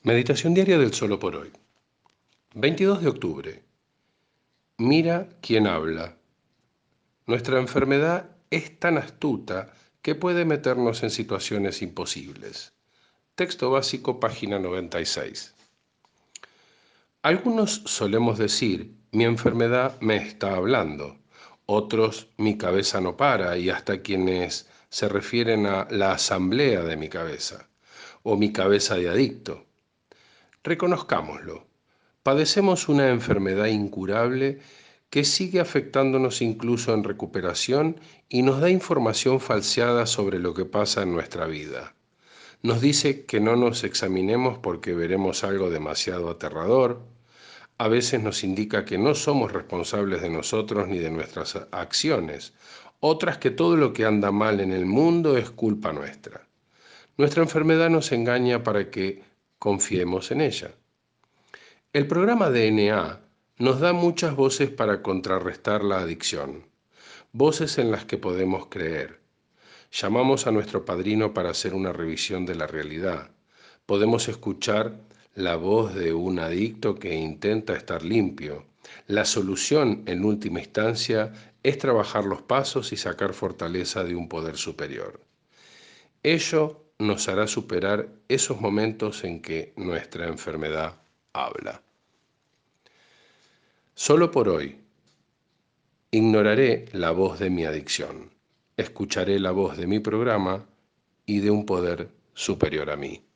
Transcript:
Meditación diaria del solo por hoy. 22 de octubre. Mira quién habla. Nuestra enfermedad es tan astuta que puede meternos en situaciones imposibles. Texto básico, página 96. Algunos solemos decir, mi enfermedad me está hablando. Otros, mi cabeza no para, y hasta quienes se refieren a la asamblea de mi cabeza o mi cabeza de adicto. Reconozcámoslo. Padecemos una enfermedad incurable que sigue afectándonos incluso en recuperación y nos da información falseada sobre lo que pasa en nuestra vida. Nos dice que no nos examinemos porque veremos algo demasiado aterrador. A veces nos indica que no somos responsables de nosotros ni de nuestras acciones. Otras que todo lo que anda mal en el mundo es culpa nuestra. Nuestra enfermedad nos engaña para que confiemos en ella. El programa DNA nos da muchas voces para contrarrestar la adicción, voces en las que podemos creer. Llamamos a nuestro padrino para hacer una revisión de la realidad. Podemos escuchar la voz de un adicto que intenta estar limpio. La solución, en última instancia, es trabajar los pasos y sacar fortaleza de un poder superior. Ello nos hará superar esos momentos en que nuestra enfermedad habla. Solo por hoy, ignoraré la voz de mi adicción, escucharé la voz de mi programa y de un poder superior a mí.